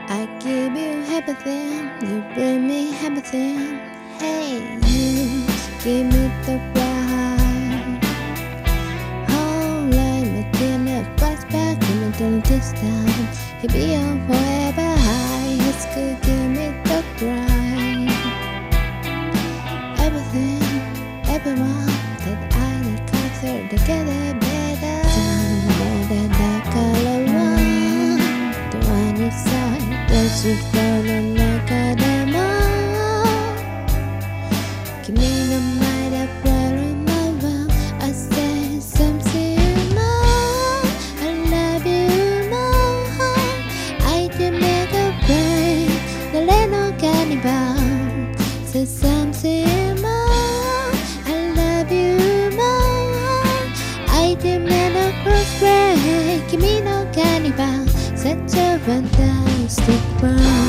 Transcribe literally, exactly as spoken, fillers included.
I give you everything, you bring me everything. Hey, you give me the ride. Hold like my dinner flashback into the distance. It be on forever high. It's good, give me the ride. Everything, everyone that I like closer together better. Somewhere that color one, the one you saw. That you follow like a demon. Give me the night of blood in my world. I say something more. I love you more. I can make a break. The little cannibal. Say something more. I love you more. I can make a cross break. Give me no cannibal. Such a fantastic world.